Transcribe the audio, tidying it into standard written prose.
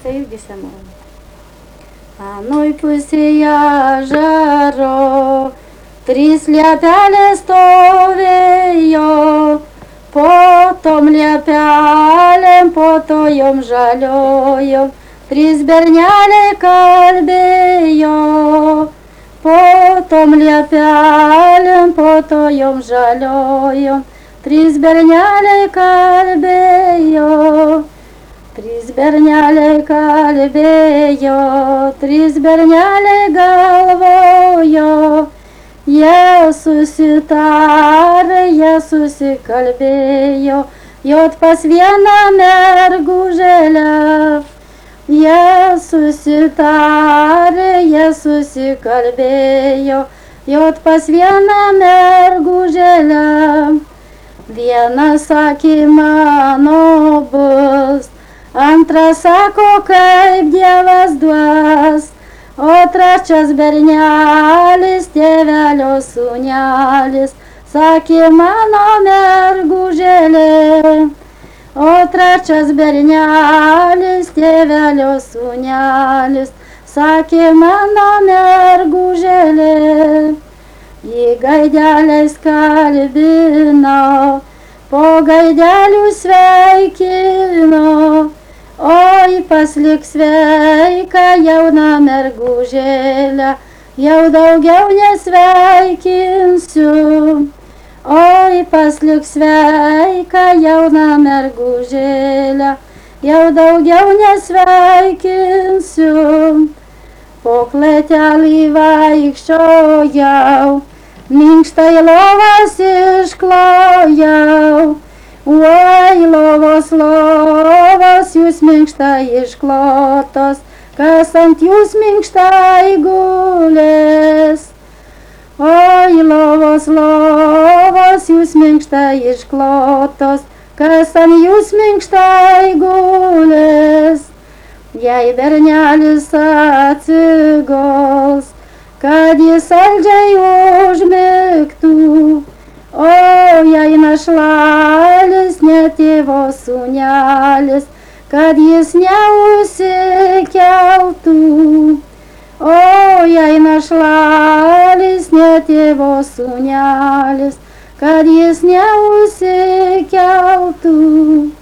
čia irgi senovė. Anoj pusėje ežero 3 liepelės stovėjo, po tom liepelėm, po to jom žaliojom, 3 berneliai kalbėjo, po tom liepelėm, po to jom žaliojom, 3 berneliai kalbėjo, 3 berneliai kalbėjo, 3 berneliai galvojo, jie susitarė, jie susikalbėjo, jot pas vieną mergužėlę. Jie susitarė, jie susikalbėjo, jot pas vieną mergužėlę. Vienas sakė, mano bus, antras sako, kaip Dievas duos, o trečias bernelis, tėvelio sūnelis, sakė, mano mergužėlė. O trečias bernelis, tėvelio sūnelis, sakė, mano mergužėlė. Į gaidelės kalbino, po gaidelių sveikino, oi paslik sveika jauna mergužėlė, jau daugiau nesveikinsiu. Oi paslik sveika jauna mergužėlė, jau daugiau nesveikinsiu. Po klėtelį vaikščiojau, minkštai lovas išklojau. Oi lovos, lovos, jūs minkštai išklotos, kas ant jūs minkštai gulės. Oi lovos, lovos, jūs minkštai išklotos, kas ant jūs minkštai gulės. Jei bernelis atsiguls, kad jis saldžiai užmigtų, o jei našlalis, ne tėvo sūnelis, kad jis neužsikeltų. O jei našlalis, ne tėvo sūnelis, kad jis neužsikeltų.